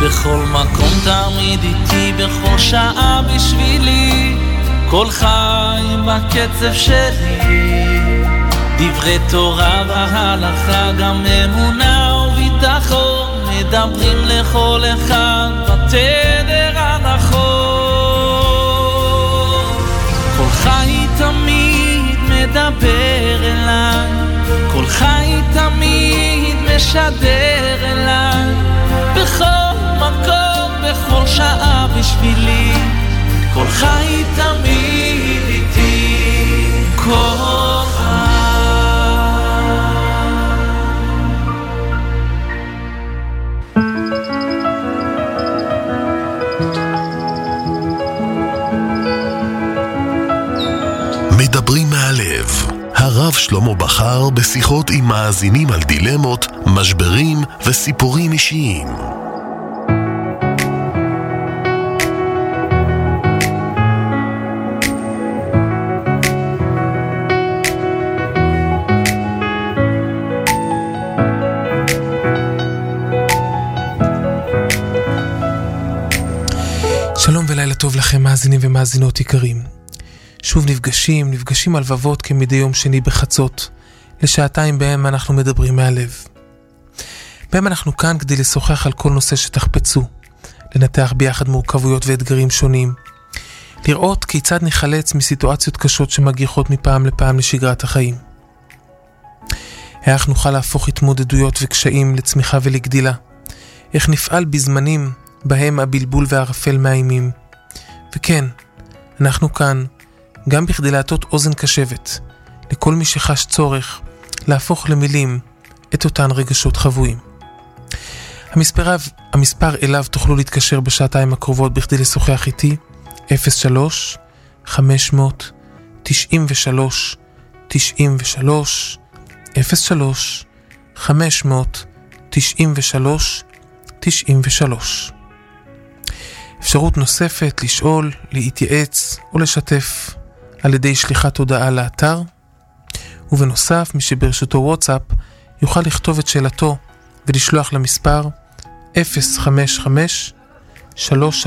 בכל מקום תמיד איתי, בכל שעה בשבילי, כל חי בקצב שלי, דברי תורה והלכה, גם אמונה וביטחון, מדברים לכל אחד בתדר הנכון. כל חי תמיד מדבר אליי, כל חי תמיד משדר אליי, בכל מקום, בכל שעה בשבילי, כל חי תמיד איתי, כל חי. מדברים מהלב, הרב שלמה בחר בשיחות עם מאזינים על דילמות, משברים וסיפורים אישיים. שלום ולילה טוב לכם מאזינים ומאזינות יקרים. שוב נפגשים על לבבות כמדי יום שני בחצות, לשעתיים בהם אנחנו מדברים מהלב. בהם אנחנו כאן כדי לשוחח על כל נושא שתחפצו, לנתח ביחד מורכבויות ואתגרים שונים, לראות כיצד נחלץ מסיטואציות קשות שמגיחות מפעם לפעם לשגרת החיים. איך נוכל להפוך התמודדויות וקשיים לצמיחה ולגדילה, איך נפעל בזמנים בהם הבלבול והערפל מאיימים. וכן, אנחנו כאן גם בכדי להטות אוזן קשבת לכל מי שחש צורך להפוך למילים את אותן רגשות חבויים. המספר אליו תוכלו להתקשר בשעתיים הקרובות בכדי לשוחח איתי, 03-593-93-93, 03-593-93-93. אפשרות נוספת לשאול, להתייעץ או לשתף על ידי שליחת הודעה לאתר, ובנוסף מי שברשותו וואטסאפ יוכל לכתוב את שאלתו ולשלוח למספר 055-333-93-93,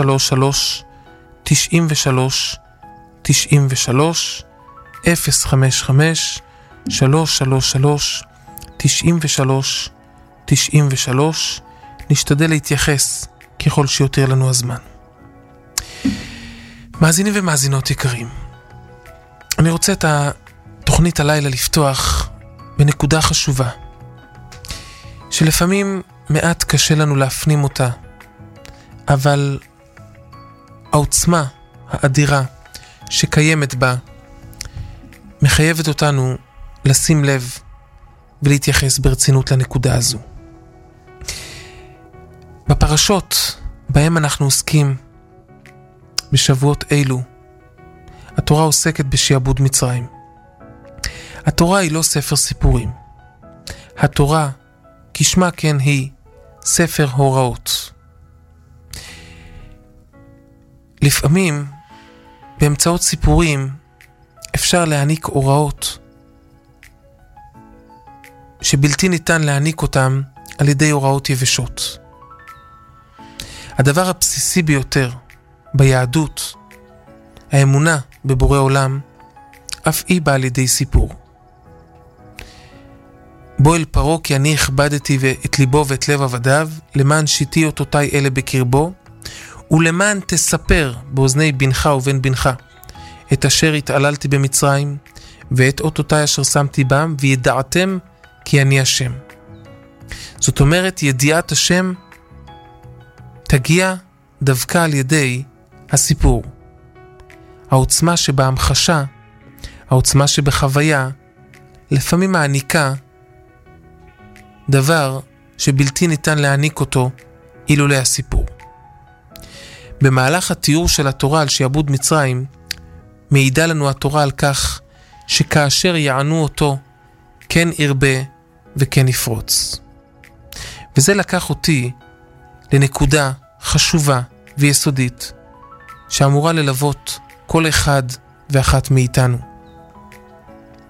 055-333-93-93. נשתדל להתייחס ככל שיותר לנו הזמן. מאזינים ומאזינות יקרים, אני רוצה את התוכנית הלילה לפתוח בנקודה חשובה, שלפעמים מעט קשה לנו להפנים אותה, אבל העוצמה האדירה שקיימת בה מחייבת אותנו לשים לב ולהתייחס ברצינות לנקודה הזו. בפרשות בהם אנחנו עוסקים בשבועות אלו, התורה עוסקת בשעבוד מצרים. התורה היא לא ספר סיפורים. התורה, כשמה כן היא, ספר הוראות. לפעמים, באמצעות סיפורים, אפשר להעניק הוראות שבלתי ניתן להעניק אותם על ידי הוראות יבשות. הדבר הבסיסי ביותר ביהדות, האמונה בבורא עולם, אף היא באה על ידי סיפור. בוא אל פרעה כי אני הכבדתי את ליבו ואת לב עבדיו, למען שיתי אותותי אלה בקרבו, ולמען תספר באוזני בנך ובן בנך, את אשר התעללתי במצרים, ואת אותותי אשר שמתי בם, וידעתם כי אני השם. זאת אומרת, ידיעת השם תגיע דווקא על ידי הסיפור. העוצמה שבהמחשה, העוצמה שבחוויה, לפעמים מעניקה דבר שבלתי ניתן להעניק אותו אילולא הסיפור. במהלך התיאור של התורה על שעבוד מצרים, מעידה לנו התורה על כך שכאשר יענו אותו, כן ירבה וכן יפרוץ. וזה לקח אותי לנקודה חשובה ויסודית, שאמורה ללוות כל אחד ואחת מאיתנו.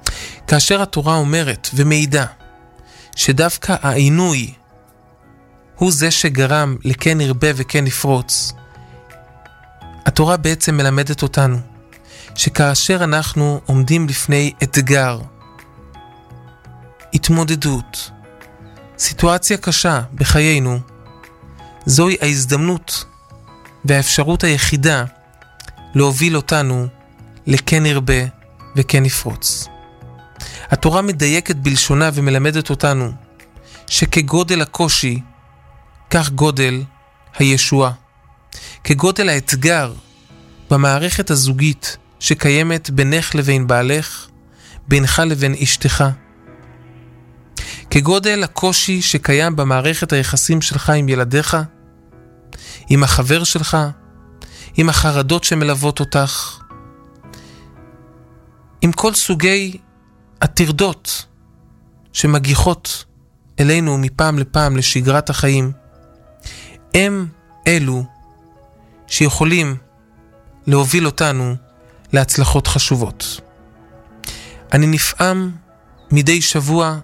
כאשר התורה אומרת ומעידה שדווקא העינוי הוא זה שגרם לכן ירבה וכן יפרוץ. התורה בעצם מלמדת אותנו שכאשר אנחנו עומדים לפני אתגר, התמודדות, סיטואציה קשה בחיינו, זוהי ההזדמנות והאפשרות היחידה להוביל אותנו לכן ירבה וכן יפרוץ. התורה מדייקת בלשונה ומלמדת אותנו שכגודל הקושי, כך גודל הישועה. כגודל האתגר במערכת הזוגית שקיימת בינך לבין בעלך, בינך לבין אשתך. כגודל הקושי שקיים במערכת היחסים שלך עם ילדיך, עם החבר שלך, עם החרדות שמלוות אותך, עם כל סוגי הטרדות שמגיחות אלינו מפעם לפעם לשגרת החיים, הם אלו שיכולים להוביל אותנו להצלחות חשובות. אני נפעם מדי שבוע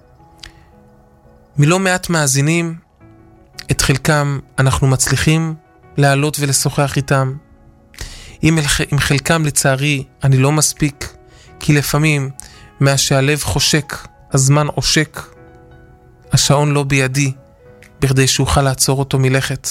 מלא מעט מאזינים, את חלקם אנחנו מצליחים לעלות ולשוחח איתם. עם חלקם לצערי אני לא מספיק, כי לפעמים מה שהלב חושק, הזמן עושק, השעון לא בידי, בכדי שאוכל לעצור אותו מלכת.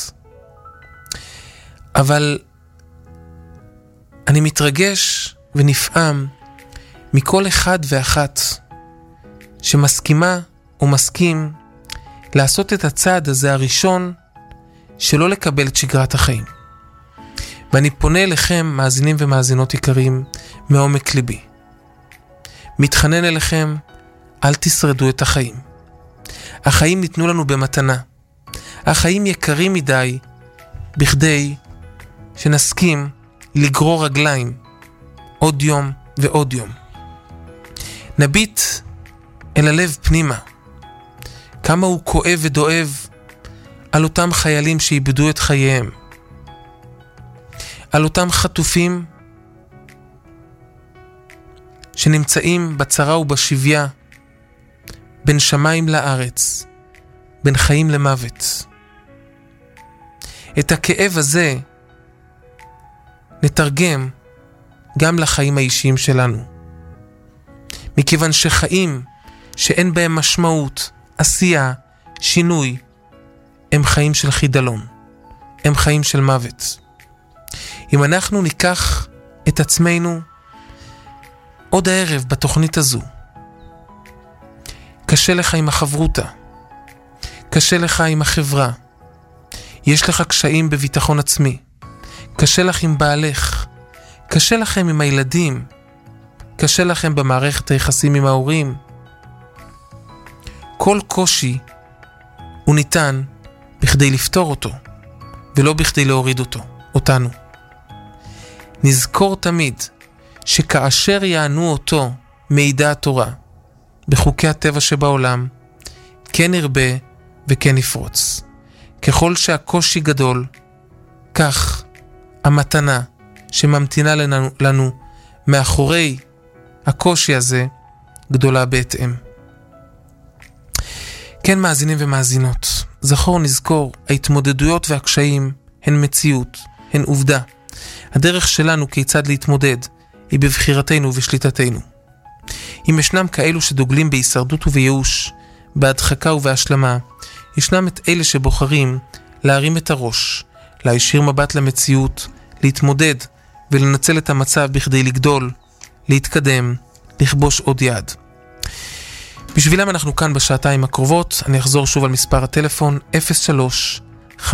אבל אני מתרגש ונפעם מכל אחד ואחת שמסכימה או מסכים לעשות את הצעד הזה הראשון שלא לקבל את שגרת החיים. ואני פונה אליכם, מאזינים ומאזינות יקרים, מעומק ליבי. מתחנן אליכם, אל תשרדו את החיים. החיים ניתנו לנו במתנה. החיים יקרים מדי בכדי שנסכים לגרור רגליים עוד יום ועוד יום. נביט אל הלב פנימה. כמה הוא כואב ודואב על אותם חיילים שאיבדו את חייהם. על אותם חטופים שנמצאים בצרה ובשביה, בין שמיים לארץ, בין חיים למוות. את הכאב הזה נתרגם גם לחיים האישיים שלנו. מכיוון שחיים שאין בהם משמעות, עשייה, שינוי, הם חיים של חידלון, הם חיים של מוות. אם אנחנו ניקח את עצמנו עוד הערב בתוכנית הזו, קשה לך עם החברותה, קשה לך עם החברה, יש לך קשיים בביטחון עצמי, קשה לך עם בעלך, קשה לכם עם הילדים, קשה לכם במערכת היחסים עם ההורים. כל קושי הוא ניתן בכדי לפתור אותו, ולא בכדי להוריד אותנו. נזכור תמיד שכאשר יענו אותו מידע התורה בחוקי הטבע שבעולם, כן ירבה וכן יפרוץ. ככל שהקושי גדול, כך המתנה שממתינה לנו מאחורי הקושי הזה גדולה בהתאם. כן, מאזינים ומאזינות, זכור נזכור, ההתמודדויות והקשיים הן מציאות, הן עובדה. הדרך שלנו כיצד להתמודד היא בבחירתנו ובשליטתנו. אם ישנם כאלו שדוגלים בהישרדות ובייאוש, בהדחקה ובהשלמה, ישנם את אלה שבוחרים להרים את הראש, להישיר מבט למציאות, להתמודד ולנצל את המצב בכדי לגדול, להתקדם, לכבוש עוד יד. בשבילם אנחנו כאן בשעתיים הקרובות. אני אחזור שוב על מספר הטלפון 03-593-93-93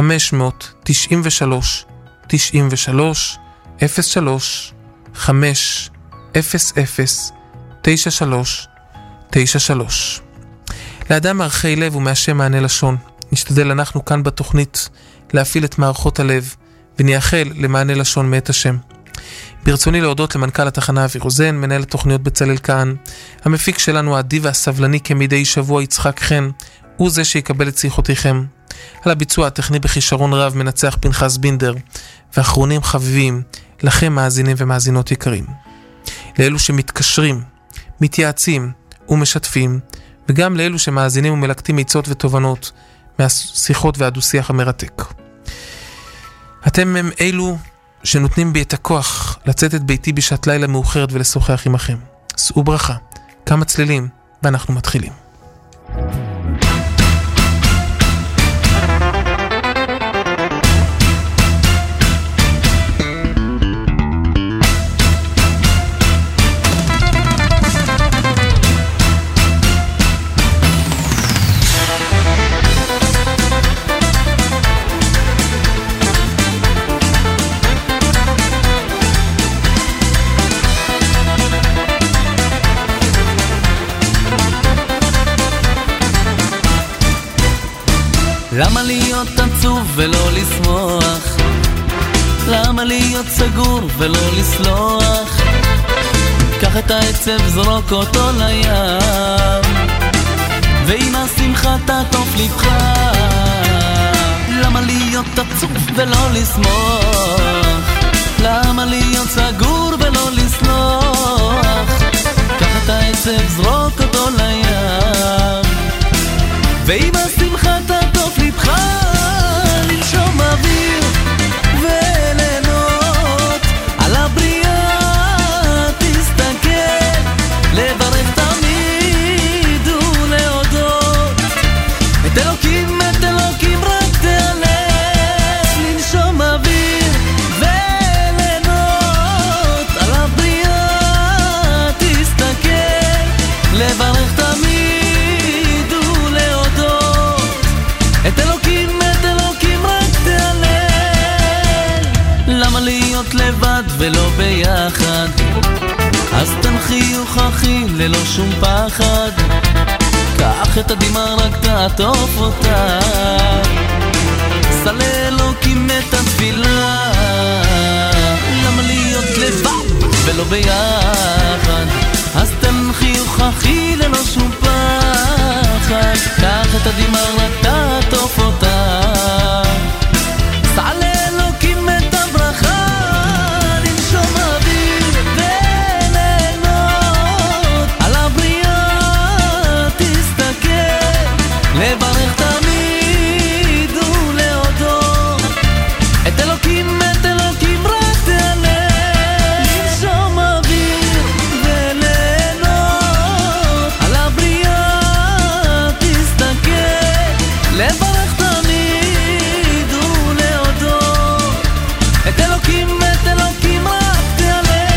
03-500-93-93. לאדם מערכי לב ומאשם מענה לשון. נשתדל אנחנו כאן בתוכנית להפעיל את מערכות הלב ונייחל למענה לשון מאת השם. ברצוני להודות למנכ"ל התחנה אבי רוזן, מנהל התוכניות בצלאל כהן, המפיק שלנו האדיב והסבלני כמדי שבוע יצחק חן, הוא זה שיקבל את שיחותיכם. על הביצוע הטכני בכישרון רב מנצח פנחס בינדר, ואחרונים חביבים לכם מאזינים ומאזינות יקרים. לאלו שמתקשרים, מתייעצים ומשתפים, וגם לאלו שמאזינים ומלקטים עצות ותובנות מהשיחות והדו-שיח המרתק. אתם הם אלו שנותנים בי את הכוח לצאת את ביתי בשעת לילה מאוחרת ולשוחח עמכם. שאו ברכה, כמה צלילים, ואנחנו מתחילים. למה להיות עצוב ולא לשמוח? למה להיות סגור ולא לסלוח? קח את העצב, זרוק אותו לים, ועם השמחה תעטוף לבך. למה להיות עצוב ולא לשמוח? למה להיות סגור ולא לסלוח? קח את העצב, זרוק אותו לים, ועם השמחה תעטוף לבך. לנשום אוויר וליהנות על הבריאה, תסתכל, לברך תמיד ולהודות את אלוקים רק תעלה. לנשום אוויר וליהנות על הבריאה, תסתכל, לברך תמיד ולהודות את אלוקים רק תעלה. למה להיות לבד ולא ביחד? אז תן חיוך אחי ללא שום פחד, קח את הדמעה רק תעטוף אותה, סע לאלוקים את התפילה. למה להיות לבד ולא ביחד? אז תן חיוך אחי ללא שום פחד, קח את הדמעה רק תעטוף אותה, סע לאלוקים את הברכה. לנשום אוויר וליהנות על הבריאה, תסתכל, לברך תמיד ולהודות את אלוקים רק תעלה. לנשום אוויר וליהנות על הבריאה, תסתכל, לברך תמיד ולהודות את אלוקים רק תעלה.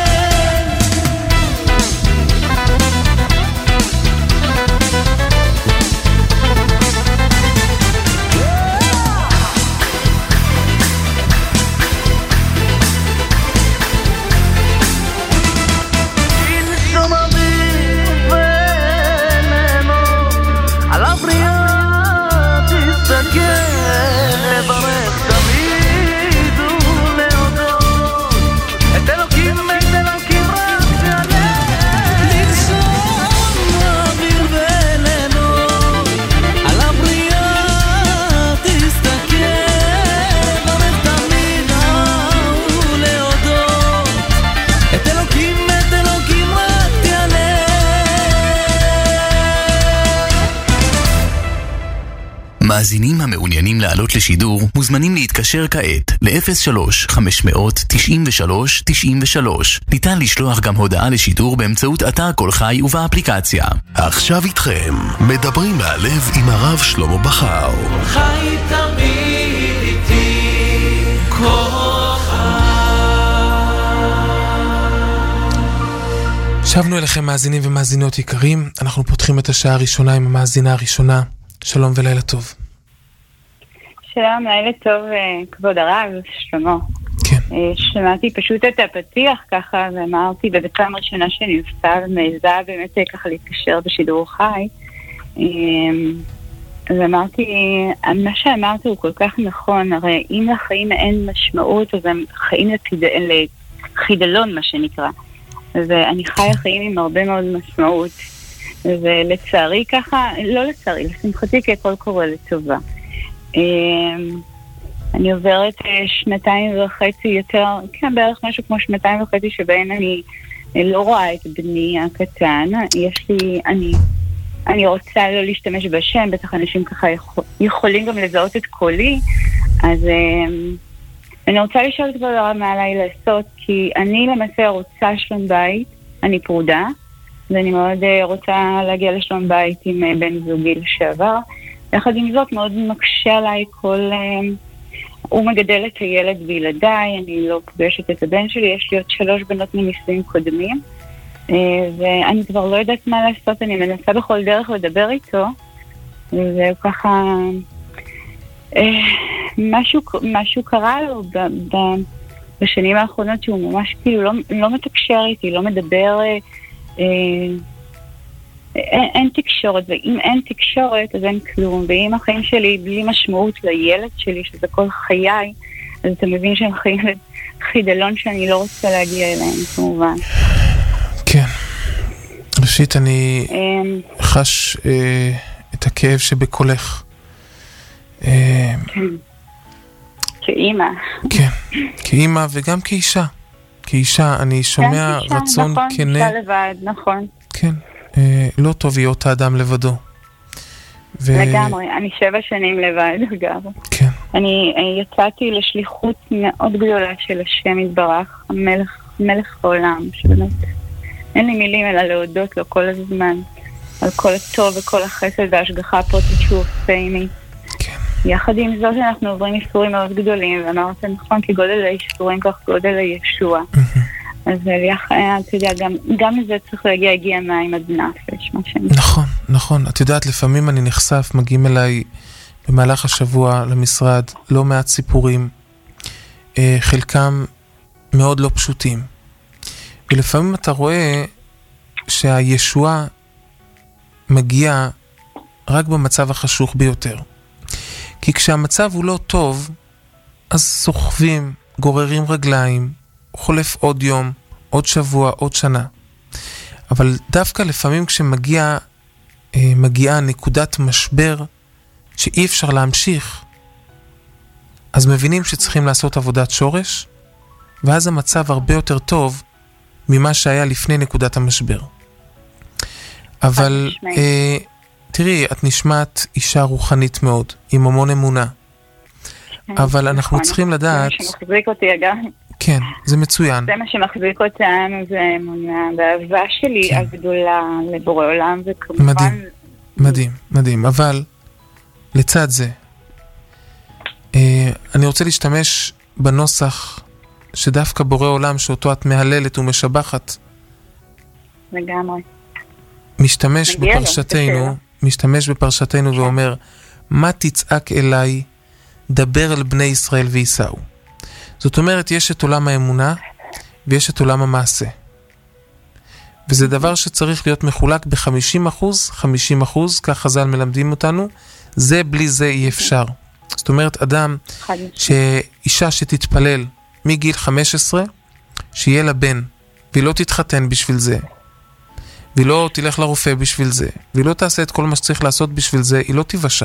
לנשום אוויר וליהנות על הבריאה, תסתכל, לברך תמיד ולהודות את אלוקים רק תעלה. לנשום אוויר וליהנות על הבריאה, תסתכל, לברך תמיד ולהודות את אלוקים רק תעלה. מאזינים המעוניינים לעלות לשידור מוזמנים להתקשר כעת ל-03-593-9393. ניתן לשלוח גם הודעה לשידור באמצעות אתר כל חי ובאפליקציה. עכשיו איתכם, מדברים מהלב עם הרב שלמה בכר. חי תמיד איתי כל חי. שבנו אליכם מאזינים ומאזינות יקרים, אנחנו פותחים את השעה הראשונה עם המאזינה הראשונה. שלום ולילה טוב. שלום, לילה טוב, כבוד הרב, שלמה. כן. שמעתי פשוט את הפתיח ככה, ואמרתי בבצעם הראשונה שאני נפסה ומעזה באמת ככה להתקשר בשידור חי. אז אמרתי, מה שאמרת הוא כל כך נכון, הרי אם לחיים אין משמעות, אז הם חיים לחידלון, מה שנקרא. אז אני חיה חיים עם הרבה מאוד משמעות. ולצערי ככה, לא לצערי, לשמחתי ככל קורה לטובה. אני עוברת 2.5 יותר, כן, בערך משהו כמו 2.5 שבהן אני לא רואה את בני הקטן. אני אני רוצה לא להשתמש בשם, בטח אנשים ככה יכולים גם לזהות את קולי, אז אני רוצה לשאול את דבר מה עליי לעשות, כי אני למעשה רוצה שלום בית, אני פרודה, ואני מאוד רוצה להגיע לשלום בית עם בן זוגי לשעבר. יחד עם זאת מאוד מקשה עליי הוא מגדל את הילד וילדיי, אני לא פוגשת את הבן שלי, יש לי עוד 3 בנות מנישואים קודמים, ואני כבר לא יודעת מה לעשות, אני מנסה בכל דרך לדבר איתו, וככה משהו קרה לו בשנים האחרונות שהוא ממש כאילו לא מתקשר איתי, לא מדבר, אין תקשורת, ואם אין תקשורת אז אין כלום, ואם החיים שלי בלי משמעות לילד שלי, שזה כל חיי, אז אתה מבין שהם חיים חידלון שאני לא רוצה להגיע אליהם כמובן. כן, ראשית אני חש את הכאב שבקולך. כאימא. כן, כאימא וגם כאישה. כאישה אני שומע רצון כנה. נכון, אישה לבד, נכון. כן, לא טוב להיות האדם לבדו. לגמרי, אני 7 שנים לבד, אגב. כן. אני יצאתי לשליחות מאוד גדולה של השם יתברך, מלך העולם, שבאמת אין לי מילים אלא להודות לו כל הזמן, על כל הטוב וכל החסד וההשגחה הפרטית שהוא עושה עימי. כן. יחד עם זאת אנחנו עוברים איסורים מאוד גדולים, ואמרת נכון, כי גודל האיסורים כך גודל הישוע. אז אתה יודע, גם לזה צריך הגיע מים עד נפש. נכון, נכון. את יודעת, לפעמים אני נחשף, מגיעים אליי במהלך השבוע למשרד, לא מעט סיפורים, חלקם מאוד לא פשוטים. ולפעמים אתה רואה שהישועה מגיעה רק במצב החשוך ביותר. כי כשהמצב הוא לא טוב, אז סוחבים, גוררים רגליים, חולף עוד יום, עוד שבוע, עוד שנה. אבל דווקא לפעמים כשמגיעה נקודת משבר שאי אפשר להמשיך, אז מבינים שצריכים לעשות עבודת שורש, ואז המצב הרבה יותר טוב ממה שהיה לפני נקודת המשבר. אבל תראי, את נשמעת אישה רוחנית מאוד, עם המון אמונה. אבל אנחנו צריכים לדעת... זה מה שמחזיק אותי אגב. כן, זה מצוין. זה מה שמחזיק אותנו, זה אמונה. והאהבה שלי הגדולה לבורא עולם, וכמובן... מדהים, מדהים, מדהים. אבל לצד זה, אני רוצה להשתמש בנוסח שדווקא בורא עולם, שאותו את מהללת ומשבחת, לגמרי. משתמש בפרשתנו ואומר, מה תצעק אליי, דבר אל בני ישראל ויסעו. זאת אומרת, יש את עולם האמונה ויש את עולם המעשה. וזה דבר שצריך להיות מחולק ב-50%, 50%, כך חז"ל מלמדים אותנו, זה בלי זה אי אפשר. זאת אומרת, אדם, שאישה שתתפלל מגיל 15, שיהיה לה בן, והיא לא תתחתן בשביל זה, והיא לא תלך לרופא בשביל זה, והיא לא תעשה את כל מה שצריך לעשות בשביל זה, היא לא תיוושע.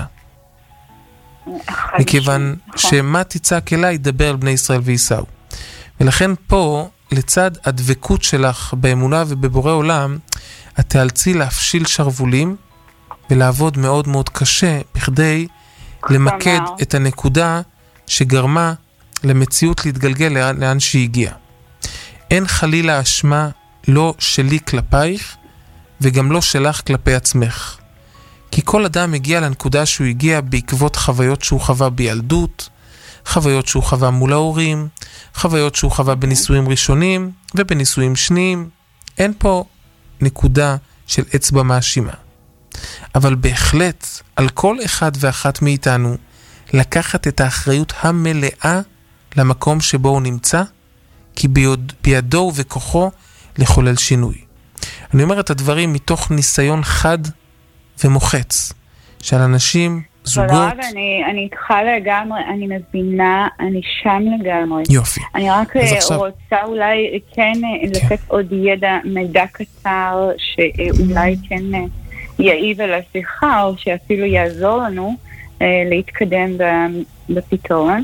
מכיוון שמה תצעק אליי, דבר אל בני ישראל ויסעו. ולכן פה, לצד הדבקות שלך באמונה ובבורא עולם, את תאלצי להפשיל שרבולים, ולעבוד מאוד מאוד קשה, בכדי למקד את הנקודה שגרמה למציאות להתגלגל לאן שהיא הגיעה. אין חלילה אשמה לא שלי כלפייך, וגם לא שלך כלפי עצמך. כי כל אדם הגיע לנקודה שהוא הגיע בעקבות חוויות שהוא חווה בילדות, חוויות שהוא חווה מול ההורים, חוויות שהוא חווה בנישואים ראשונים ובנישואים שניים. אין פה נקודה של אצבע מאשימה. אבל בהחלט על כל אחד ואחת מאיתנו לקחת את האחריות המלאה למקום שבו הוא נמצא, כי בידו ובכוחו לחולל שינוי. אני אומר את הדברים מתוך ניסיון חד ומוחץ, של אנשים, זוגות... אני איתך לגמרי, אני מבינה, אני שם לגמרי. יופי. אני רק רוצה אולי כן לתת עוד מידע קצר, שאולי כן יעיב על השיחה, או שאפילו יעזור לנו להתקדם בפתרון.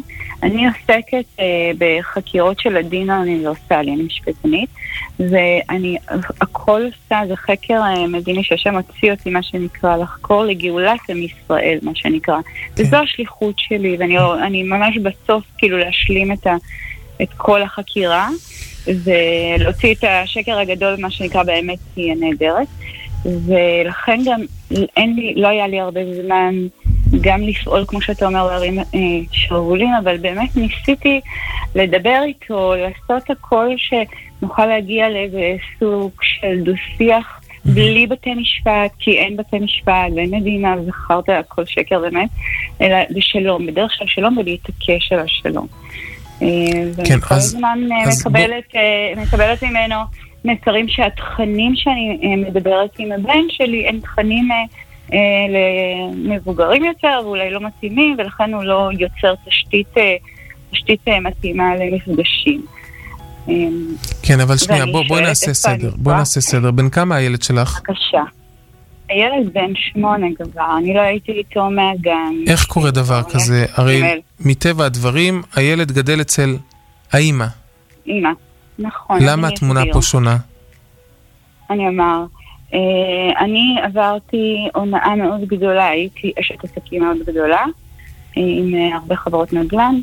אני עוסקת בחקירות של הדין האוניברסלי, אני משפטנית, ואני הכל עושה, זה חקר מדיני שהשם הוציא אותי, מה שנקרא, לחקור לגאולת עם ישראל, מה שנקרא. וזו השליחות שלי, ואני ממש בסוף כאילו להשלים את כל החקירה, ולהוציא את השקר הגדול, מה שנקרא באמת היא הנהדרת. ולכן גם לא היה לי הרבה זמן גם לפעול, כמו שאתה אומר, להרים שרוולים, אבל באמת ניסיתי לדבר איתו, לעשות הכל שנוכל להגיע לאיזה סוג של דו-שיח בלי בתי משפט, כי אין בתי משפט ואין מדינה, וזכרת הכל שקר באמת, אלא בשלום, בדרך של שלום ולהתעקש על השלום. ואני כל הזמן מקבלת ממנו מסרים שהתכנים שאני מדברת עם הבן שלי הם תכנים למבוגרים יותר, ואולי לא מתאימים, ולכן הוא לא יוצר תשתית מתאימה למפגשים. כן, אבל שנייה, בואי נעשה סדר. בואי נעשה סדר. בין כמה הילד שלך? בבקשה. הילד בן 8 כבר, אני לא הייתי איתו מהגן. איך קורה דבר כזה? הרי מטבע הדברים, הילד גדל אצל האמא. אמא, נכון. למה התמונה פה שונה? אני אומר, אני עברתי הונאה מאוד גדולה, הייתי אשת עסקים מאוד גדולה, עם הרבה חברות נדל"ן,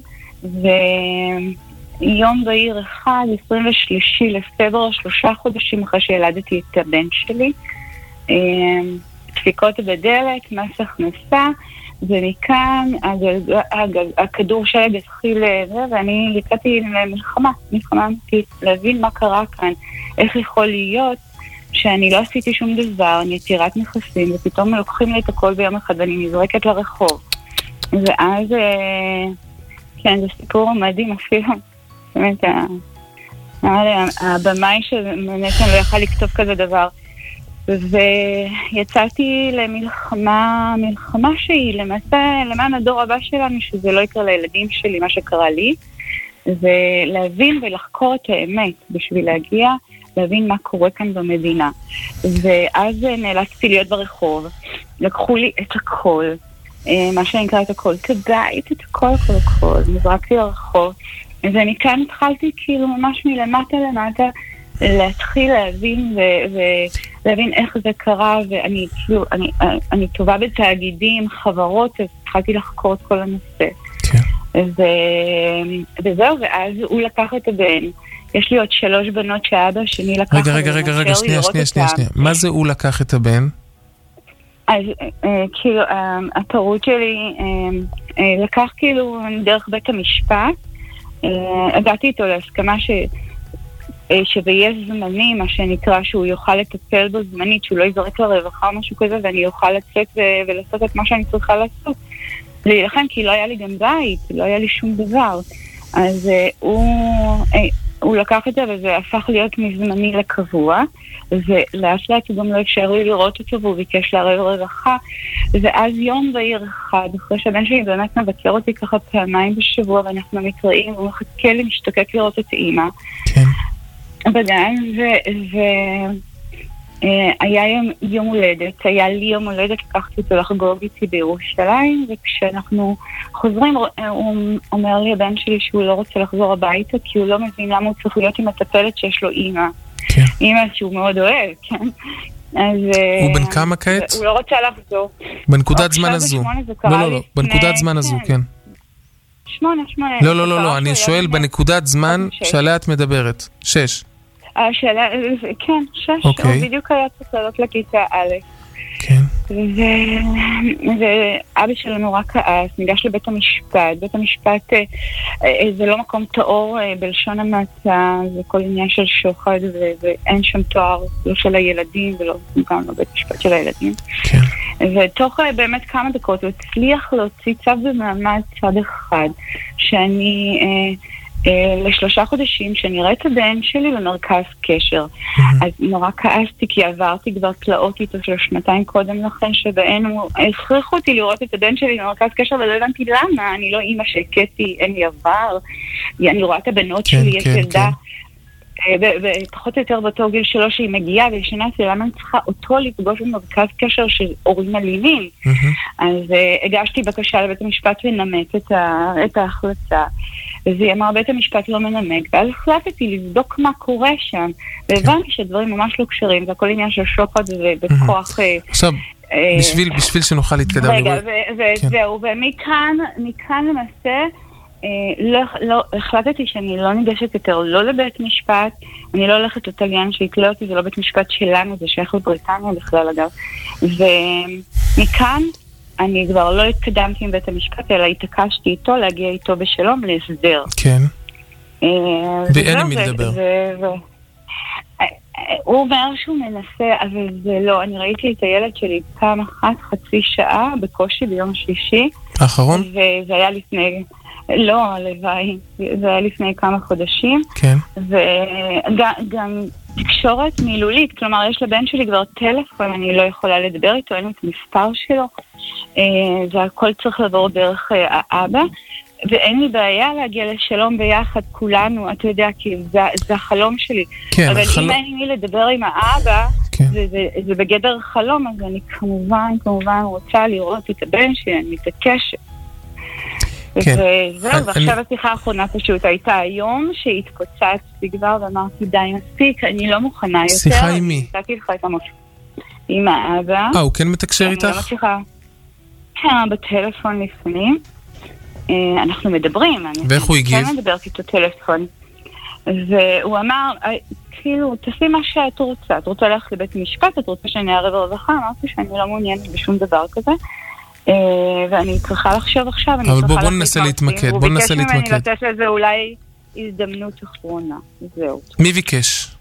ויום בהיר אחד, 23 לפברואר, 3 חודשים אחרי שילדתי את הבן שלי, דפיקות בדלת, מס הכנסה, ומכאן הכדור שלג התחיל לזה, ואני יצאתי למלחמה אמיתית, להבין מה קרה כאן, איך יכול להיות שאני לא עשיתי שום דבר, אני יצירת נכסים, ופתאום לוקחים לי את הכל ביום אחד, ואני נזרקת לרחוב. ואז, כן, זה סיפור מדהים אפילו, באמת, הבמאי שבאמת אני לא יכל לכתוב כזה דבר. ויצאתי למלחמה שהיא למעשה למען הדור הבא שלנו, שזה לא יקרה לילדים שלי, מה שקרה לי, ולהבין ולחקור את האמת בשביל להבין מה קורה כאן במדינה. ואז נאלצתי להיות ברחוב, לקחו לי את הכל, מה שנקרא את הכל, את הבית, את הכל, נזרקתי לרחוב, ומכאן התחלתי כאילו ממש מלמטה למטה, להתחיל להבין ולהבין איך זה קרה, ואני כאילו, אני טובה בתאגידים, חברות, אז התחלתי לחקור את כל הנושא. וזהו, ואז הוא לקח את הבן. יש לי עוד 3 בנות שאבא שני לקח את הבן. רגע, שנייה. מה זה הוא לקח את הבן? אז כאילו, הפירוט שלי לקח כאילו דרך בית המשפט, הגעתי איתו להסכמה שביש זמני, מה שנקרא, שהוא יוכל לטפל בו זמנית, שהוא לא יזרק לרווחה או משהו כזה, ואני יוכל לצאת ולעשות את מה שאני צריכה לעשות. לכן, כי לא היה לי גם בית, לא היה לי שום דבר. אז הוא לקח את זה, וזה הפך להיות מזמני לקבוע, ולאט לאט הוא גם לא אפשר לי לראות אותו, והוא ביקש לערב רווחה, ואז יום בהיר אחד, אחרי שהבן שלי באמת מבקר אותי ככה פעמיים בשבוע, ואנחנו מתראים, הוא מחכה לי, משתוקק לראות את אמא. כן. בגן, היה יום הולדת, היה לי יום הולדת, לקחתי אותו לחגוג איתי בירושלים, וכשאנחנו חוזרים, הוא אומר לי הבן שלי שהוא לא רוצה לחזור הביתה, כי הוא לא מבין למה הוא צריך להיות עם מטפלת שיש לו אמא. כן. אמא שהוא מאוד אוהב, כן. הוא בן כמה כעת? הוא לא רוצה לחזור. בנקודת זמן הזו. לא, בנקודת זמן הזו, כן. 8. לא, אני שואל בנקודת זמן שעליה את מדברת. 6. השאלה, כן, 6, הוא בדיוק היה צריך לעלות לכיתה א'. כן. ואבא שלו נורא כעס, ניגש לבית המשפט. בית המשפט זה לא מקום תואר בלשון המעטה, זה כל עניין של שוחד, ואין שם תואר, לא של הילדים, ולא גם לא בית משפט של הילדים. כן. ותוך באמת כמה דקות הוא הצליח להוציא צו במעמד צד אחד, שאני ל3 חודשים שנראה את הבן שלי במרכז קשר. אז נורא כעסתי כי עברתי כבר תלאות איתו של 2 קודם לכן, שבהן הוא הכריחו אותי לראות את הבן שלי במרכז קשר, ולא הבנתי למה, אני לא אימא שהכיתי, אין לי עבר, אני רואה את הבנות שלי, יש ילדה פחות או יותר באותו גיל שלו שהיא מגיעה וישנה אצלי, למה אני צריכה אותו לפגוש במרכז קשר של הורים אלימים? אז הגשתי בקשה לבית המשפט לנמק את ההחלטה, והיא אמרה בית המשפט לא מנמק, ואז החלטתי לבדוק מה קורה שם, והבנתי שדברים ממש לא קשרים, זה הכל עניין של שוחד ובכוח... עכשיו, בשביל שנוכל להתקדם. רגע, וזהו, ומכאן למעשה, לא, החלטתי שאני לא ניגשת יותר לא לבית משפט, אני לא הולכת לטליין שיקלה אותי, זה לא בית משפט שלנו, זה שייך לבריטניה בכלל אגב, ומכאן אני כבר לא התקדמתי עם בית המשפט, אלא התעקשתי איתו להגיע איתו בשלום להסדר. כן. ואין עם מי לדבר. הוא אומר שהוא מנסה, אבל זה לא, אני ראיתי את הילד שלי פעם אחת, חצי שעה, בקושי ביום שלישי. האחרון? וזה היה לפני... לא, הלוואי, זה היה לפני כמה חודשים. כן. וגם תקשורת מילולית, כלומר, יש לבן שלי כבר טלפון, אני לא יכולה לדבר איתו, אין את המספר שלו. זה הכל צריך לעבור דרך האבא, ואין לי בעיה להגיע לשלום ביחד כולנו, אתה יודע, כי זה החלום שלי. כן, אבל אם אין לי לדבר עם האבא, כן. זה בגדר חלום, אז אני כמובן רוצה לראות את הבן שלי, אני מתעקשת. כן. וזהו, ועכשיו השיחה האחרונה פשוט הייתה היום שהתפוצצתי כבר ואמרתי די מספיק, אני לא מוכנה יותר. שיחה עם מי? עם האבא. הוא כן מתקשר איתך? אני לא מצליחה. כן, בטלפון לפעמים. אנחנו מדברים. ואיך הוא הגיב? כן מדברת איתו טלפון. והוא אמר, כאילו, תעשי מה שאת רוצה. את רוצה ללכת לבית משפט, את רוצה שאני אערב הרווחה? אמרתי שאני לא מעוניינת בשום דבר כזה. ואני צריכה לחשוב עכשיו. אבל בוא ננסה להתמקד. הוא ביקש ממני לתת לזה אולי הזדמנות אחרונה. זהו. מי ביקש?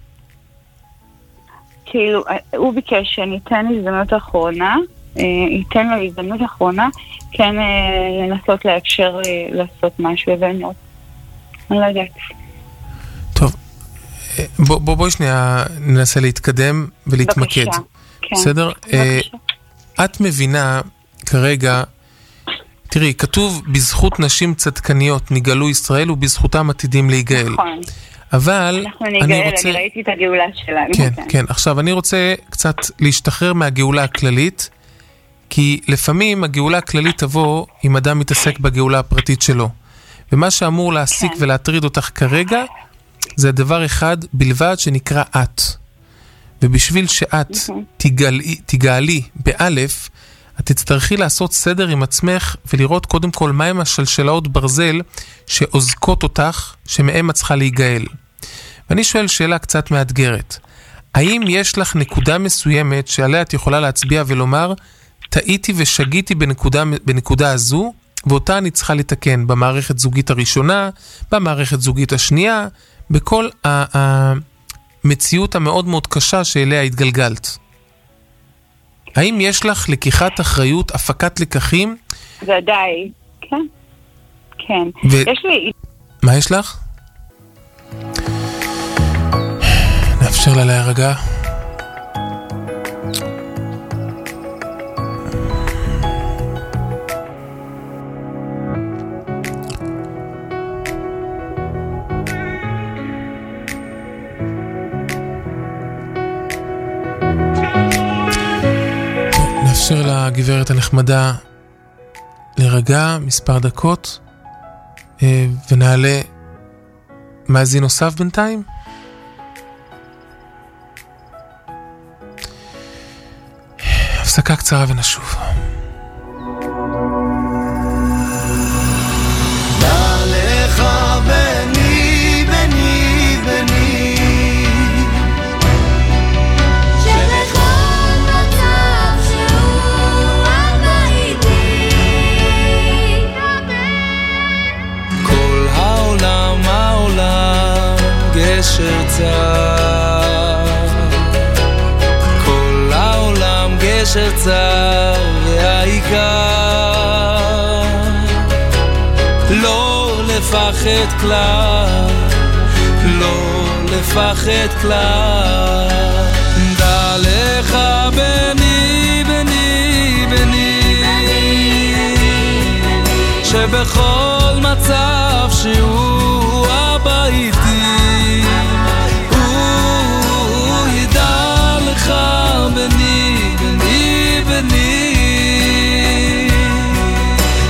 כאילו, הוא ביקש שאני אתן הזדמנות אחרונה, ייתן לו הזדמנות אחרונה, כן לנסות לאפשר לעשות משהו, ואני לא יודעת. טוב, בואי שנייה ננסה להתקדם ולהתמקד. בבקשה, כן. בסדר? בבקשה. את מבינה כרגע, תראי, כתוב בזכות נשים צדקניות נגאלו ישראל ובזכותם עתידים להיגאל. נכון. אבל אני ראיתי את הגאולה שלנו. כן, כן. עכשיו, אני רוצה קצת להשתחרר מהגאולה הכללית, כי לפעמים הגאולה הכללית תבוא אם אדם מתעסק בגאולה הפרטית שלו. ומה שאמור להעסיק ולהטריד אותך כרגע, זה דבר אחד בלבד שנקרא את. ובשביל שאת תגאלי באלף, את תצטרכי לעשות סדר עם עצמך ולראות קודם כל מהם השלשלאות ברזל שעוזקות אותך, שמהם את צריכה להיגאל. ואני שואל שאלה קצת מאתגרת. האם יש לך נקודה מסוימת שעליה את יכולה להצביע ולומר, טעיתי ושגיתי בנקודה הזו, ואותה אני צריכה לתקן במערכת זוגית הראשונה, במערכת זוגית השנייה, בכל המציאות המאוד מאוד קשה שאליה התגלגלת? האם יש לך לקיחת אחריות, הפקת לקחים? ודאי, כן. כן. יש לי... מה יש לך? נאפשר לה להירגע. נאפשר לגברת הנחמדה להירגע מספר דקות, ונעלה מאזין נוסף בינתיים. הפסקה קצרה ונשוב. דלך בני בני בני שבכל מצב שהוא אבא איתי כל העולם גשר צר כל העולם גשר צר והעיקר לא לפחד כלל לא לפחד כלל דע לך בני בני בני שבכל מצב שהוא אבא איתי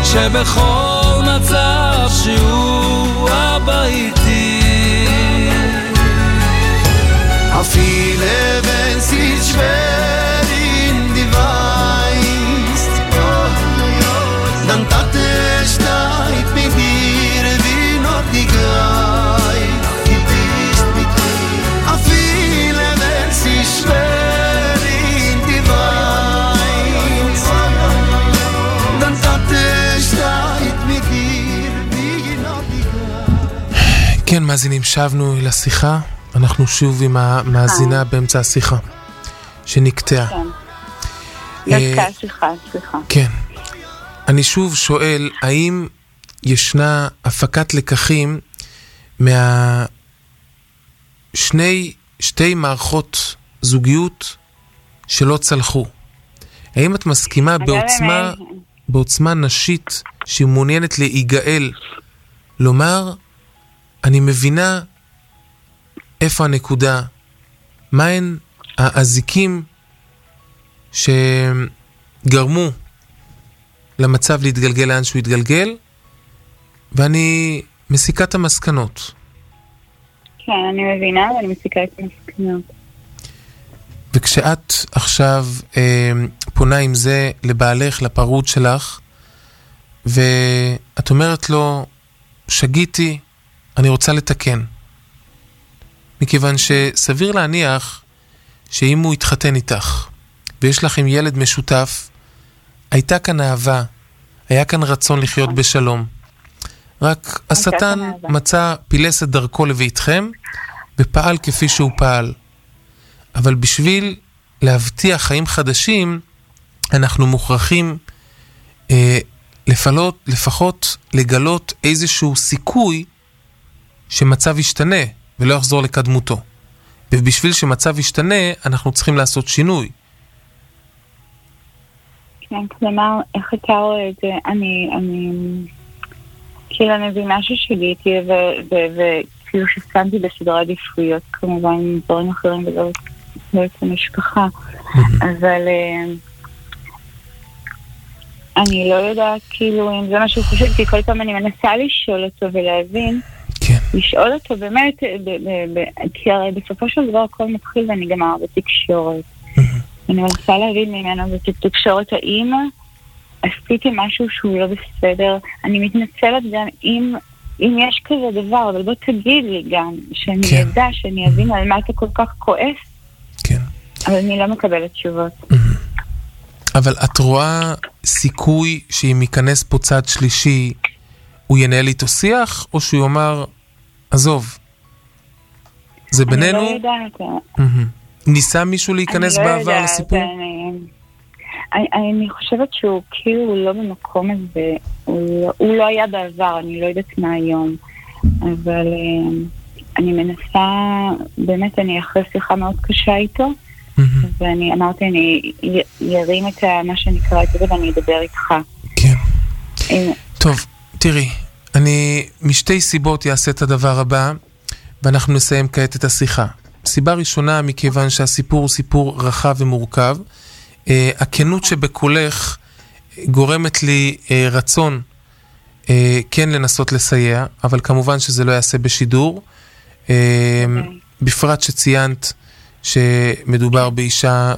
שבכל מצב שהוא אבא איתי. Viele wenn sie schwer in die Weist, dann tat steht mit dir wie noch die gleich. Die bist mit mir. Viele wenn sie schwer in die Weist, dann tat steht mit dir wie noch die gleich. כן, מאזינים, שבנו לשיחה. אנחנו שוב עם המאזינה באמצע השיחה שנקטעה. נקטעה שיחה. כן. אני שוב שואל, האם ישנה הפקת לקחים שתי מערכות זוגיות שלא צלחו? האם את מסכימה בעוצמה נשית שהיא מעוניינת להיגאל, לומר, אני מבינה איפה הנקודה, מהן האזיקים שגרמו למצב להתגלגל לאן שהוא התגלגל, ואני מסיקה את המסקנות. כן, אני מבינה ואני מסיקה את המסקנות. וכשאת עכשיו פונה עם זה לבעלך, לפרוד שלך, ואת אומרת לו, שגיתי, אני רוצה לתקן. מכיוון שסביר להניח שאם הוא יתחתן איתך, ויש לך עם ילד משותף, הייתה כאן אהבה, היה כאן רצון לחיות בשלום. רק השטן פילס את דרכו לביתכם, ופעל כפי שהוא פעל. אבל בשביל להבטיח חיים חדשים, אנחנו מוכרחים לפחות לגלות איזשהו סיכוי שמצב ישתנה, ולא יחזור לקדמותו. ובשביל שמצב ישתנה, אנחנו צריכים לעשות שינוי. כן, כלומר, איך אתה רואה את זה? אני כאילו אני מבינה ששגיתי, וכאילו ששמתי בסדרי עדיפויות, כמובן, עם דברים אחרים ולא את המשפחה. אבל אני לא יודעת, כאילו, אם זה משהו חשוב, כי כל פעם אני מנסה לשאול אותו ולהבין, לשאול אותו באמת, כי הרי בסופו של דבר הכל מתחיל ואני גם בתקשורת. אני מנסה להבין ממנו בתקשורת, האם עשיתי משהו שהוא לא בסדר, אני מתנצלת גם אם יש כזה דבר, אבל בוא תגיד לי גם, שאני ידע, שאני אבין על מה אתה כל כך כועס, אבל אני לא מקבלת תשובות. אבל את רואה סיכוי שאם ייכנס פה צד שלישי, הוא ינהל איתו שיח, או שהוא יאמר, עזוב, זה בינינו? אני לא יודעת. ניסה מישהו להיכנס בעבר לסיפור? אני חושבת שהוא כאילו לא במקום הזה, הוא לא היה בעבר, אני לא יודעת מה היום, אבל אני מנסה, באמת אני אחרי שיחה מאוד קשה איתו, ואני אמרתי, אני ירים את מה שנקרא את זה ואני אדבר איתך. כן. טוב, תראי, אני משתי סיבות יעשה את הדבר הבא, ואנחנו נסיים כעת את השיחה. סיבה ראשונה, מכיוון שהסיפור הוא סיפור רחב ומורכב, הכנות שבקולך גורמת לי רצון כן לנסות לסייע, אבל כמובן שזה לא יעשה בשידור, בפרט שציינת שמדובר באישה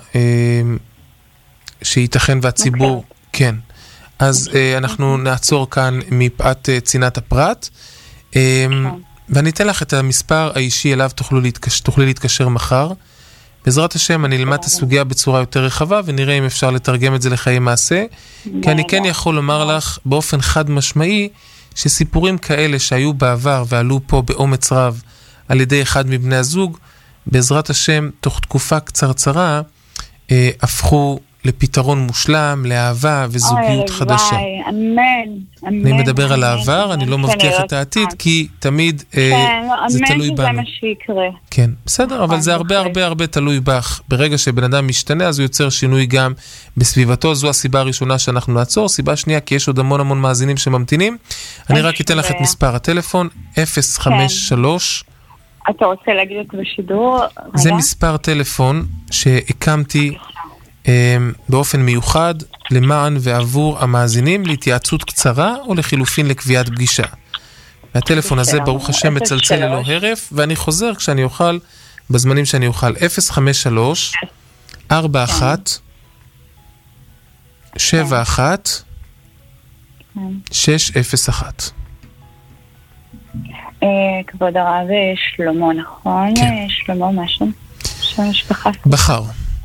שייתכן והציבור, כן. אז אנחנו נעצור כאן מפאת צנעת הפרט, ואני אתן לך את המספר האישי אליו תוכלי להתקשר מחר. בעזרת השם אני אלמד את הסוגיה בצורה יותר רחבה, ונראה אם אפשר לתרגם את זה לחיי מעשה, כי אני כן יכול לומר לך באופן חד משמעי, שסיפורים כאלה שהיו בעבר ועלו פה באומץ רב על ידי אחד מבני הזוג, בעזרת השם תוך תקופה קצרצרה הפכו לפתרון מושלם, לאהבה וזוגיות חדשה. אני מדבר על העבר, אני לא מבטיח את העתיד, כי תמיד זה תלוי בנו. זה מה שיקרה. כן, בסדר, אבל זה הרבה הרבה הרבה תלוי בך. ברגע שבן אדם משתנה, אז הוא יוצר שינוי גם בסביבתו. זו הסיבה הראשונה שאנחנו נעצור. סיבה שנייה, כי יש עוד המון מאזינים שממתינים. אני רק אתן לך את מספר הטלפון, 053. אתה רוצה להגיד את זה בשידור? זה מספר טלפון שהקמתי באופן מיוחד למען ועבור המאזינים להתייעצות קצרה או לחילופין לקביעת פגישה. והטלפון הזה ברוך השם מצלצל ללא הרף, ואני חוזר כשאני אוכל, בזמנים שאני אוכל. 053 41 71 601. כבוד הרב שלמה, נכון? שלמה משהו? שם משפחה? בחר.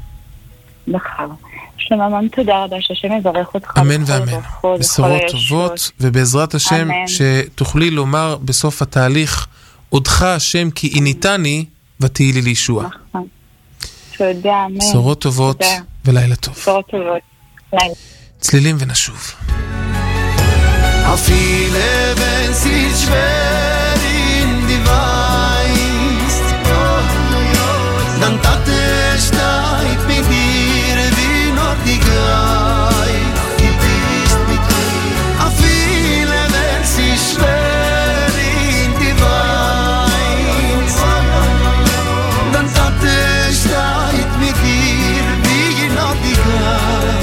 שלמה, המון תודה רבה, שהשם יברך אותך. אמן ואמן. בשורות טובות, ובעזרת השם שתוכלי לומר בסוף התהליך, עודך השם כי עיניתני ותהי לי לישועה. נכון. תודה, אמן. בשורות טובות ולילה טוב. בשורות טובות. לילה. צלילים ונשוב. Viele wenn sie schwer in die weißt, dann tat steigt mit dir wie noch die Greif, die bist mit mir. Viele wenn sie schwer in die weißt, dann tat steigt mit dir wie noch die Greif.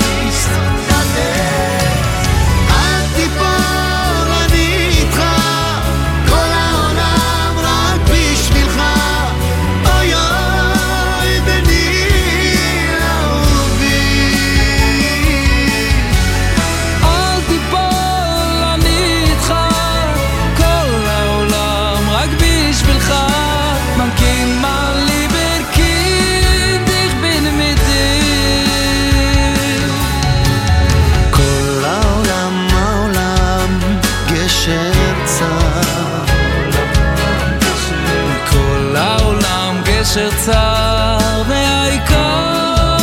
גשר צר והעיקר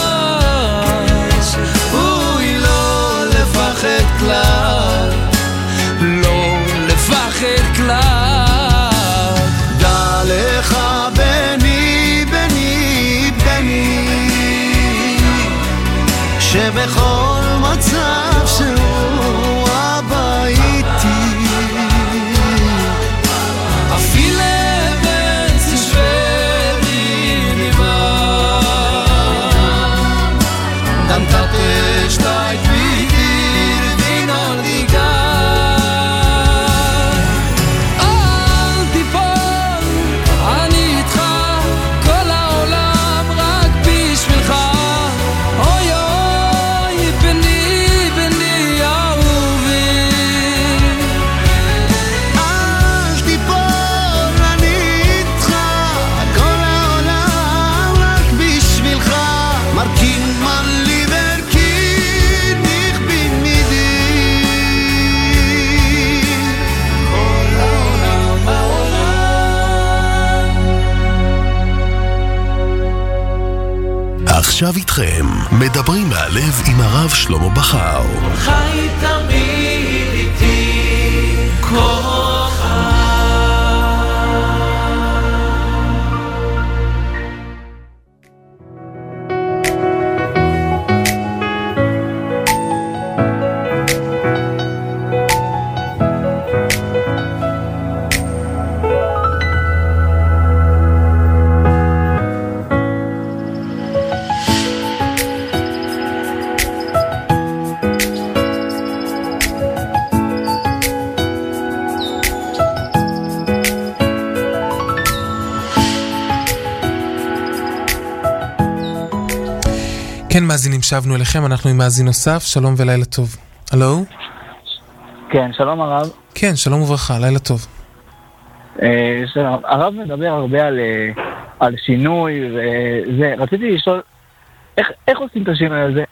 הוא לא לפחד כלל, לא לפחד כלל. דע לך בני בני בני שבכל מצב שהוא אבא איתי אפילו dann tat steigt mit dir wie noch die Geil. אל תיפול, אני איתך, כל העולם רק בשבילך. אוי אוי, בני בני אהובי. אל תיפול, אני איתך, כל העולם רק בשבילך. מרכין מלי עכשיו איתכם, מדברים מהלב עם הרב שלמה בחר. חי תמיד איתי כוחה. כן, מאזינים, שבנו אליכם, אנחנו עם מאזין נוסף, שלום ולילה טוב. הלו? כן, שלום הרב. כן, שלום וברכה, לילה טוב. שלום, הרב מדבר הרבה על שינוי וזה, רציתי לשאול, איך עושים את השינוי הזה?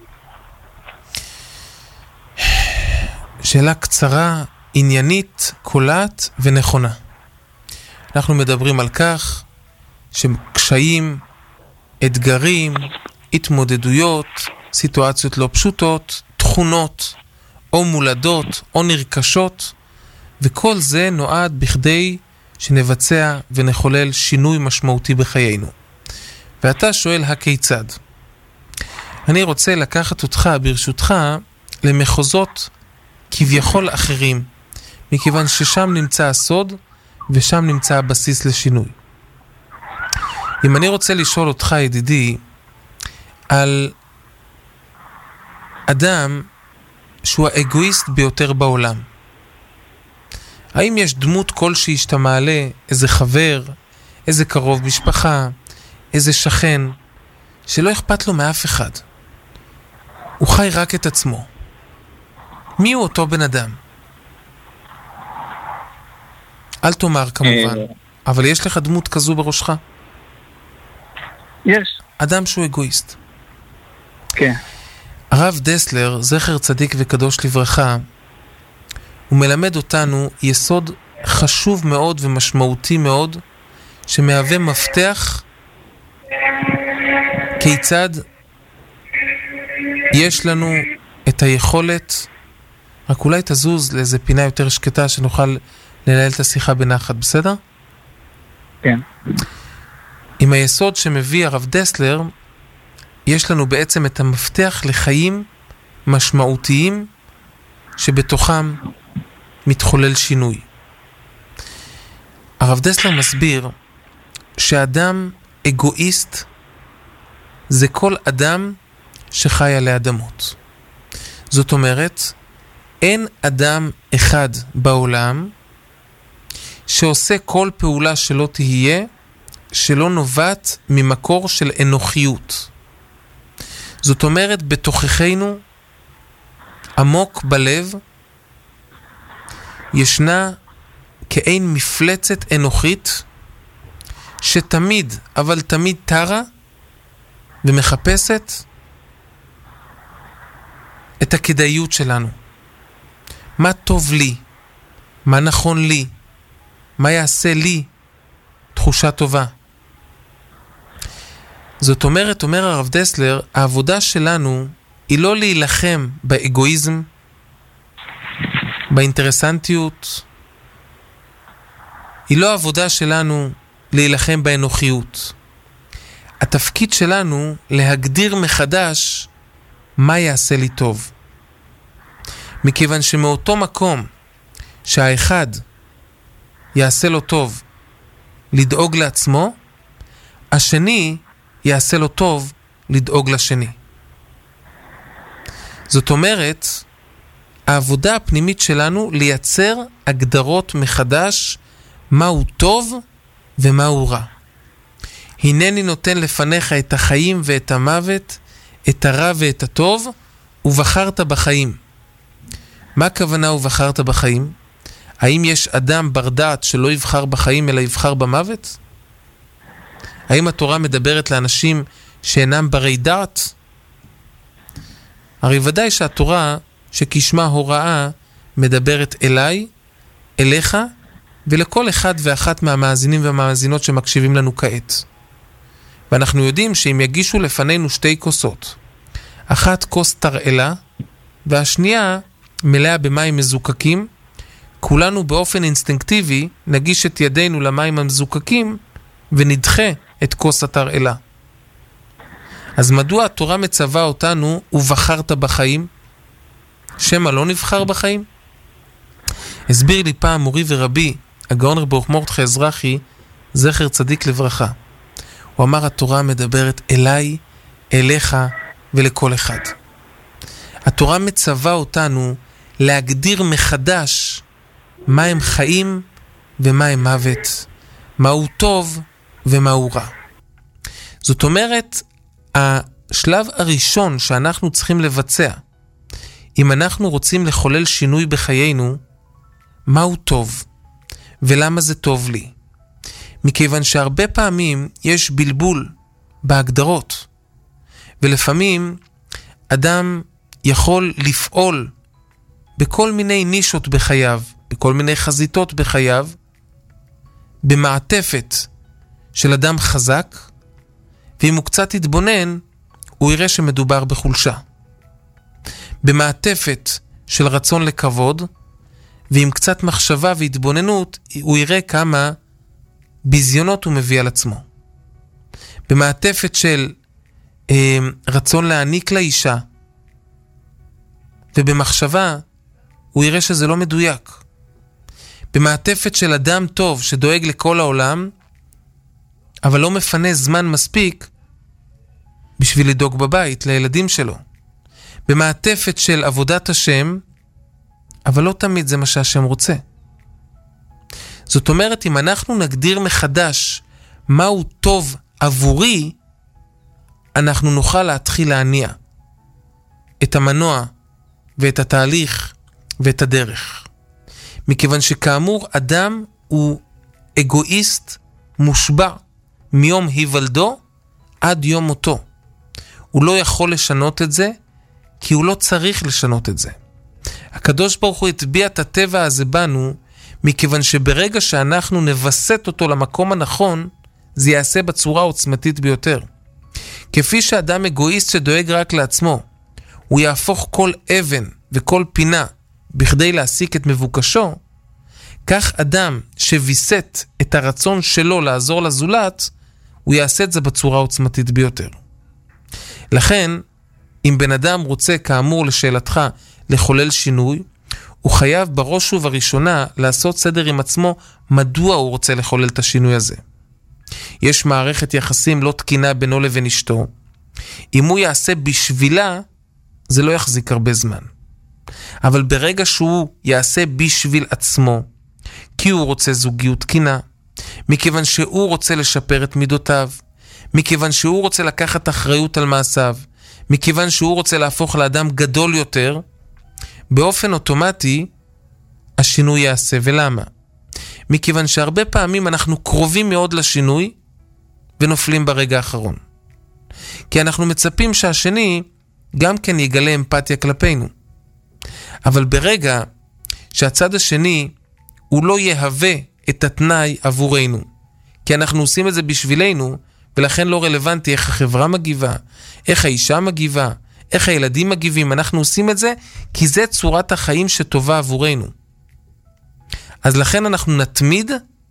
שאלה קצרה, עניינית, קולעת ונכונה. אנחנו מדברים על כך שקשיים, אתגרים, התמודדויות, סיטואציות לא פשוטות, תכונות, או מולדות, או נרכשות, וכל זה נועד בכדי שנבצע ונחולל שינוי משמעותי בחיינו. ואתה שואל הכיצד? אני רוצה לקחת אותך, ברשותך, למחוזות כביכול אחרים, מכיוון ששם נמצא הסוד, ושם נמצא הבסיס לשינוי. אם אני רוצה לשאול אותך, ידידי, על אדם שהוא האגואיסט ביותר בעולם. האם יש דמות כלשהי שאתה מעלה, איזה חבר, איזה קרוב משפחה, איזה שכן, שלא אכפת לו מאף אחד? הוא חי רק את עצמו. מי הוא אותו בן אדם? אל תאמר כמובן, אבל יש לך דמות כזו בראשך? יש. אדם שהוא אגואיסט. כן. הרב דסלר, זכר צדיק וקדוש לברכה, הוא מלמד אותנו יסוד חשוב מאוד ומשמעותי מאוד, שמהווה מפתח כיצד יש לנו את היכולת, רק אולי תזוז לאיזה פינה יותר שקטה שנוכל לנהל את השיחה בנחת, בסדר? כן. עם היסוד שמביא הרב דסלר, יש לנו בעצם את המפתח לחיים משמעותיים שבתוכם מתחולל שינוי. הרב דסלר מסביר שאדם אגואיסט זה כל אדם שחי עלי אדמות. זאת אומרת, אין אדם אחד בעולם שעושה כל פעולה שלא תהיה, שלא נובעת ממקור של אנוכיות. זאת אומרת, בתוככנו, עמוק בלב, ישנה כאין מפלצת אנוכית, שתמיד, אבל תמיד תרה, ומחפשת את הכדאיות שלנו. מה טוב לי? מה נכון לי? מה יעשה לי? תחושה טובה. זאת אומרת, אומר הרב דסלר, העבודה שלנו היא לא להילחם באגואיזם, באינטרסנטיות. היא לא העבודה שלנו להילחם באנוכיות. התפקיד שלנו להגדיר מחדש מה יעשה לי טוב. מכיוון שמאותו מקום שהאחד יעשה לו טוב לדאוג לעצמו, השני יעשה לו טוב לדאוג לשני. זאת אומרת, העבודה הפנימית שלנו לייצר הגדרות מחדש מהו טוב ומהו רע. הנני נותן לפניך את החיים ואת המוות, את הרע ואת הטוב, ובחרת בחיים. מה הכוונה ובחרת בחיים? האם יש אדם בר דעת שלא יבחר בחיים אלא יבחר במוות? האם התורה מדברת לאנשים שאינם ברי דעת? הרי ודאי שהתורה שכשמה הוראה מדברת אליי, אליך ולכל אחד ואחת מהמאזינים והמאזינות שמקשיבים לנו כעת. ואנחנו יודעים שאם יגישו לפנינו שתי כוסות, אחת כוס תרעלה והשנייה מלאה במים מזוקקים, כולנו באופן אינסטינקטיבי נגיש את ידינו למים המזוקקים ונדחה את כוס התרעלה. אז מדוע התורה מצווה אותנו ובחרת בחיים? שמה לא נבחר בחיים? הסביר לי פעם מורי ורבי, הגאון רב ברוך מרדכי אזרחי, זכר צדיק לברכה. הוא אמר, התורה מדברת אליי, אליך ולכל אחד. התורה מצווה אותנו להגדיר מחדש מה הם חיים ומה הם מוות, מהו טוב ומהו רע. זאת אומרת, השלב הראשון שאנחנו צריכים לבצע, אם אנחנו רוצים לחולל שינוי בחיינו, מהו טוב ולמה זה טוב לי? מכיוון שהרבה פעמים יש בלבול בהגדרות, ולפעמים אדם יכול לפעול בכל מיני נישות בחייו, בכל מיני חזיתות בחייו, במעטפת של אדם חזק, ואם הוא קצת יתבונן, הוא יראה שמדובר בחולשה. במעטפת של רצון לכבוד, ועם קצת מחשבה והתבוננות, הוא יראה כמה ביזיונות הוא מביא על עצמו. במעטפת של רצון להעניק לאישה, ובמחשבה הוא יראה שזה לא מדויק. במעטפת של אדם טוב שדואג לכל העולם, אבל לא מפנה זמן מספיק בשביל לדאוג בבית לילדים שלו. במעטפת של עבודת השם, אבל לא תמיד זה מה שהשם רוצה. זאת אומרת, אם אנחנו נגדיר מחדש מהו טוב עבורי, אנחנו נוכל להתחיל להניע את המנוע ואת התהליך ואת הדרך. מכיוון שכאמור, אדם הוא אגואיסט מושבע מיום היוולדו עד יום מותו. הוא לא יכול לשנות את זה, כי הוא לא צריך לשנות את זה. הקדוש ברוך הוא הטביע את הטבע הזה בנו, מכיוון שברגע שאנחנו נבסט אותו למקום הנכון, זה יעשה בצורה עוצמתית ביותר. כפי שאדם אגואיסט שדואג רק לעצמו, הוא יהפוך כל אבן וכל פינה בכדי להשיג את מבוקשו, כך אדם שביסט את הרצון שלו לעזור לזולת, הוא יעשה את זה בצורה עוצמתית ביותר. לכן, אם בן אדם רוצה, כאמור לשאלתך, לחולל שינוי, הוא חייב בראש ובראשונה לעשות סדר עם עצמו מדוע הוא רוצה לחולל את השינוי הזה. יש מערכת יחסים לא תקינה בינו לבין אשתו. אם הוא יעשה בשבילה, זה לא יחזיק הרבה זמן. אבל ברגע שהוא יעשה בשביל עצמו, כי הוא רוצה זוגיות תקינה, מכיוון שהוא רוצה לשפר את מידותיו, מכיוון שהוא רוצה לקחת אחריות על מעשיו, מכיוון שהוא רוצה להפוך לאדם גדול יותר, באופן אוטומטי השינוי יעשה. ולמה? מכיוון שהרבה פעמים אנחנו קרובים מאוד לשינוי ונופלים ברגע האחרון. כי אנחנו מצפים שהשני גם כן יגלה אמפתיה כלפינו. אבל ברגע שהצד השני הוא לא יהווה את התנאי עבורנו, כי אנחנו עושים את זה בשבילנו, ולכן לא רלוונטי איך החברה מגיבה, איך האישה מגיבה, איך הילדים מגיבים. אנחנו עושים את זה כי זה צורת החיים שטובה עבורנו. אז לכן אנחנו נתמיד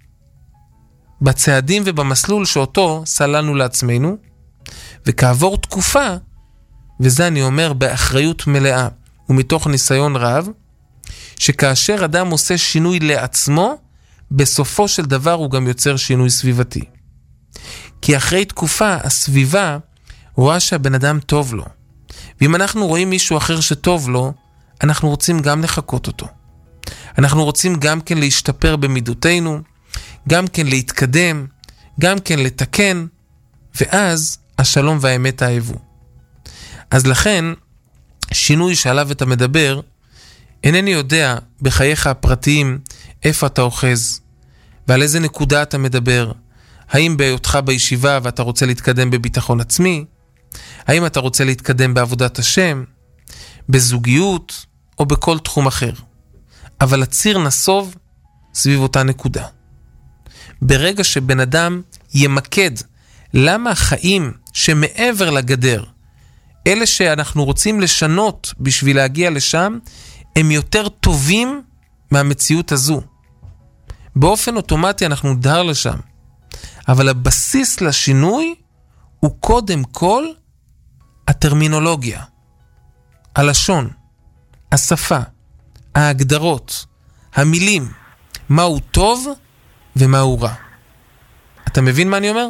בצעדים ובמסלול שאותו סללנו לעצמנו, וכעבור תקופה, וזה אני אומר באחריות מלאה ומתוך ניסיון רב, שכאשר אדם עושה שינוי לעצמו, בסופו של דבר הוא גם יוצר שינוי סביבתי. כי אחרי תקופה הסביבה רואה שהבן אדם טוב לו. ואם אנחנו רואים מישהו אחר שטוב לו, אנחנו רוצים גם לחכות אותו. אנחנו רוצים גם כן להשתפר במידותינו, גם כן להתקדם, גם כן לתקן, ואז השלום והאמת האהבו. אז לכן, שינוי שעליו אתה מדבר, אינני יודע בחייך הפרטיים איפה אתה אוחז, ועל איזה נקודה אתה מדבר. האם בהיותך בישיבה ואתה רוצה להתקדם בביטחון עצמי? האם אתה רוצה להתקדם בעבודת השם, בזוגיות או בכל תחום אחר? אבל הציר נסוב סביב אותה נקודה. ברגע שבן אדם ימקד למה החיים שמעבר לגדר, אלה שאנחנו רוצים לשנות בשביל להגיע לשם, הם יותר טובים מהמציאות הזו. באופן אוטומטי אנחנו נדהר לשם. אבל הבסיס לשינוי הוא קודם כל הטרמינולוגיה, הלשון, השפה, ההגדרות, המילים, מהו טוב ומהו רע. אתה מבין מה אני אומר?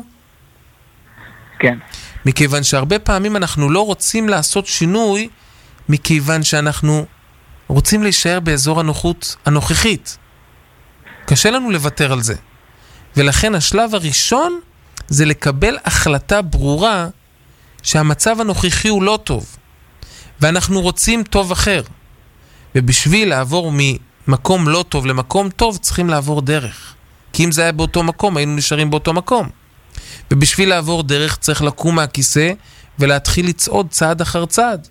כן. מכיוון שהרבה פעמים אנחנו לא רוצים לעשות שינוי, מכיוון שאנחנו רוצים להישאר באזור הנוחות הנוכחית. קשה לנו לוותר על זה. ולכן השלב הראשון זה לקבל החלטה ברורה שהמצב הנוכחי הוא לא טוב. ואנחנו רוצים טוב אחר. ובשביל לעבור ממקום לא טוב למקום טוב צריכים לעבור דרך. כי אם זה היה באותו מקום היינו נשארים באותו מקום. ובשביל לעבור דרך צריך לקום מהכיסא ולהתחיל לצעוד צעד אחר צעד.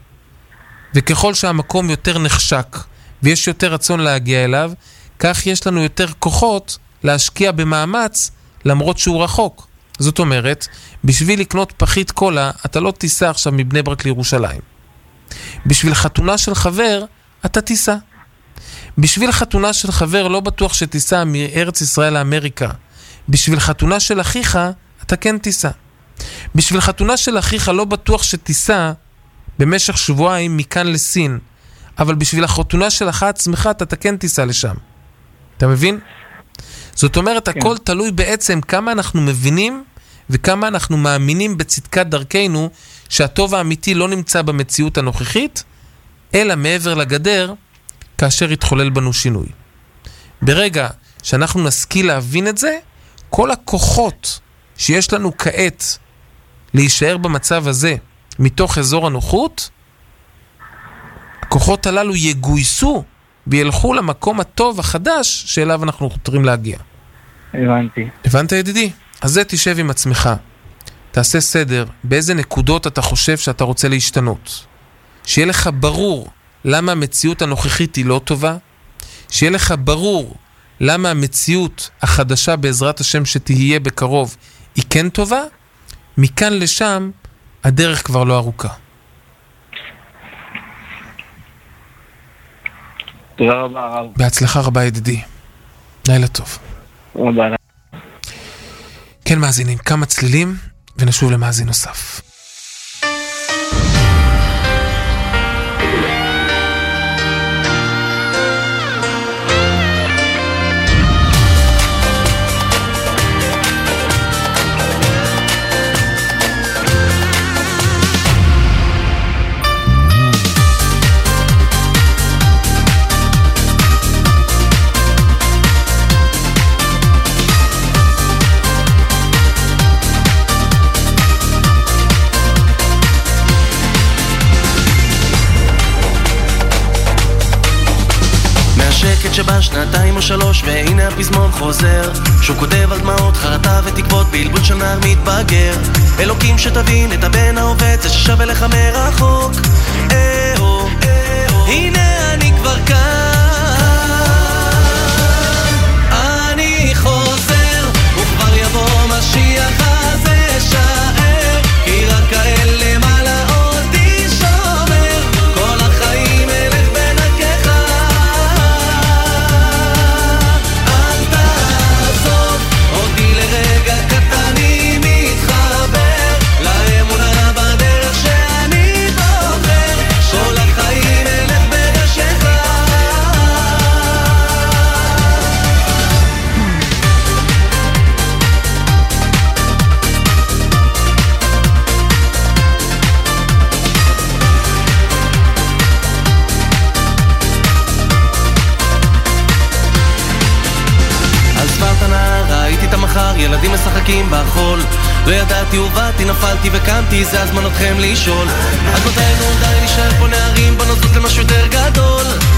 וככל שהמקום יותר נחשק ויש יותר רצון להגיע אליו, כך יש לנו יותר כוחות להשקיע במאמץ למרות שהוא רחוק. זאת אומרת, בשביל לקנות פחית קולה, אתה לא תיסע עכשיו מבני ברק לירושלים. בשביל חתונה של חבר, אתה תיסע. בשביל חתונה של חבר לא בטוח שתיסע מארץ ישראל לאמריקה. בשביל חתונה של אחיך, אתה כן תיסע. בשביל חתונה של אחיך לא בטוח שתיסע במשך שבועיים מכאן לסין. אבל בשביל החתונה שלך עצמך, אתה כן תיסע לשם. אתה מבין? זאת אומרת, כן. הכל תלוי בעצם כמה אנחנו מבינים וכמה אנחנו מאמינים בצדקת דרכנו, שהטוב האמיתי לא נמצא במציאות הנוכחית, אלא מעבר לגדר, כאשר יתחולל בנו שינוי. ברגע שאנחנו נשכיל להבין את זה, כל הכוחות שיש לנו כעת להישאר במצב הזה, מתוך אזור הנוחות, הכוחות הללו יגויסו וילכו למקום הטוב החדש שאליו אנחנו חותרים להגיע. הבנתי. הבנת ידידי? אז זה תשב עם עצמך. תעשה סדר באיזה נקודות אתה חושב שאתה רוצה להשתנות. שיהיה לך ברור למה המציאות הנוכחית היא לא טובה. שיהיה לך ברור למה המציאות החדשה בעזרת השם שתהיה בקרוב היא כן טובה. מכאן לשם הדרך כבר לא ארוכה. תודה רבה הרב. בהצלחה רבה ידידי. לילה טוב. תודה רבה. כן מאזינים, כמה צלילים ונשוב למאזין נוסף. שבא שנתיים או שלוש והנה הפזמון חוזר שהוא כותב על דמעות חרטה ותקוות בלבול של נער מתבגר אלוקים שתבין את הבן העובד זה ששב אליך מרחוק הנה אני כבר כאן אני חוזר וכבר יבוא משיח הזה שער כי רק כאלה מעלה אותי שומר כל החיים אלך בנקך ילדים משחקים בחול לא ידעתי ובאתי, נפלתי וקמתי זה הזמן אתכם לשאול אז מתי נודע לי נשאר פה נערים בוא נזוז למשהו יותר גדול